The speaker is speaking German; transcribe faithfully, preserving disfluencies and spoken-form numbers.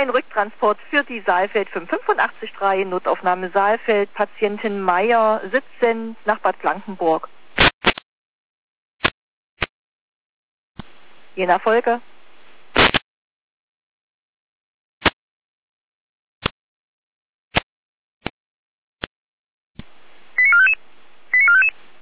Ein Rücktransport für die Saalfeld fünfundachtzig drei, Notaufnahme Saalfeld, Patientin Meier, siebzehn, nach Bad Blankenburg. Je nach Folge.